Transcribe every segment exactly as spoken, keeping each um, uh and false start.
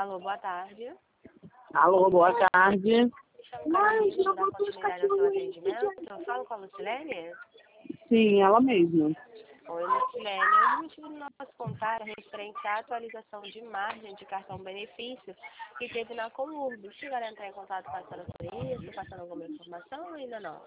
Alô, boa tarde. Alô, boa tarde. Me chamo Carolina, da continuidade ao seu atendimento. Eu falo com a Lucilene? Sim, ela mesma. Oi, Lucilene. O objetivo do nosso contato é referente à atualização de margem de cartão benefício que teve na Comurb. Chegaram a entrar em contato com a senhora sobre isso, passando alguma informação ou ainda não?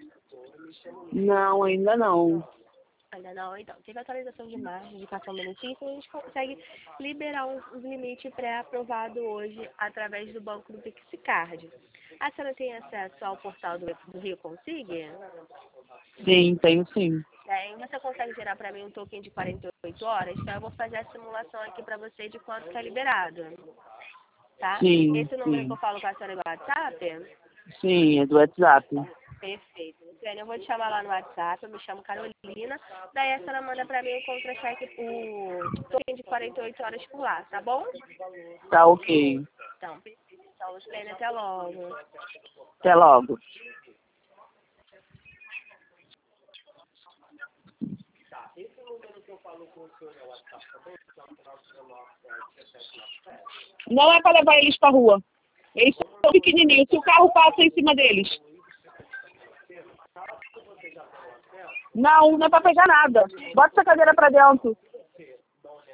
Não, ainda não. Ainda não, então. Teve atualização de margem de cartão benefício, a gente consegue liberar os, os limites pré-aprovados hoje através do banco do Pixicard. A senhora tem acesso ao portal do, do Rio Consigue? Sim, tenho sim. É, e você consegue gerar para mim um token de quarenta e oito horas? Então eu vou fazer a simulação aqui para você de quanto que é liberado. Tá? Sim, Esse número que eu sim. falo com a senhora é do WhatsApp? Sim, é do WhatsApp. Perfeito. Luciane, eu vou te chamar lá no WhatsApp, eu me chamo Carolina. Daí a senhora manda pra mim o contra-cheque, o token de quarenta e oito horas por lá, tá bom? Tá ok. Então, perfeito. Então, Luciane, até logo. Até logo. Não é para levar eles para rua. Eles são pequenininhos. Se o carro passa em cima deles. Não, não é para pegar nada. Bota essa cadeira para dentro.